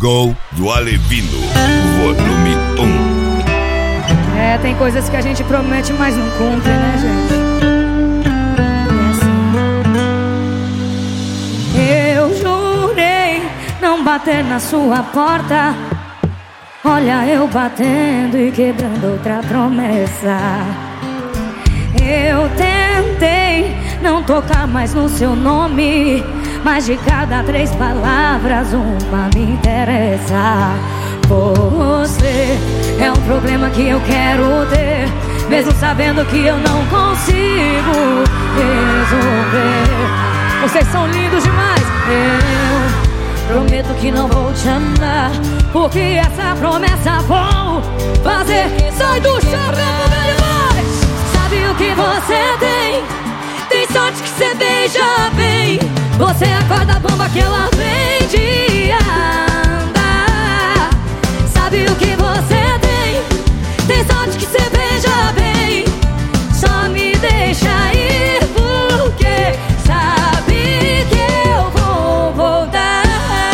Gol do Alevino, volume 1. Tem coisas que a gente promete, mas não cumpre, né, gente? Eu jurei não bater na sua porta. Olha eu batendo e quebrando outra promessa. Eu tentei não tocar mais no seu nome, mas de cada 3 palavras uma me interessa. Você é um problema que eu quero ter, mesmo sabendo que eu não consigo resolver. Vocês são lindos demais. Eu prometo que não vou te amar, porque essa promessa vou fazer. Sai do chão, demais. Sabe o que você tem? Tem sorte que você beija bem. Você acorda a bomba que ela vem de andar. Sabe o que você tem? Tem sorte que você beija bem. Só me deixa ir porque sabe que eu vou voltar.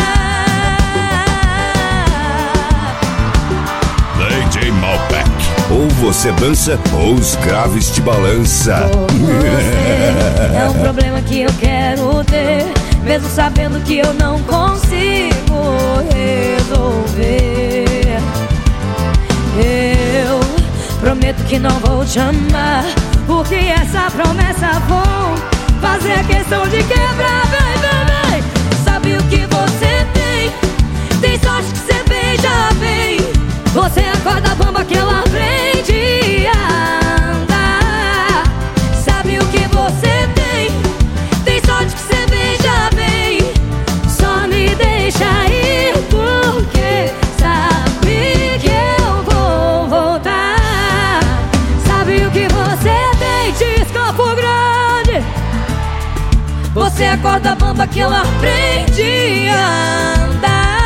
DJ Malbec. Ou você dança ou os graves te balança. Você é um problema que eu quero ter, mesmo sabendo que eu não consigo resolver. Eu prometo que não vou te amar, porque essa promessa vou fazer questão de quebrar. Vem, vem, vem. Sabe o que você tem? Tem sorte que você beija bem. Você acorda a bomba que ela vem de andar. Sabe o que você tem? Tem sorte que você beija bem. Só me deixa ir porque sabe que eu vou voltar. Sabe o que você tem? Diz Campo Grande. Você acorda a bomba que ela vem de andar.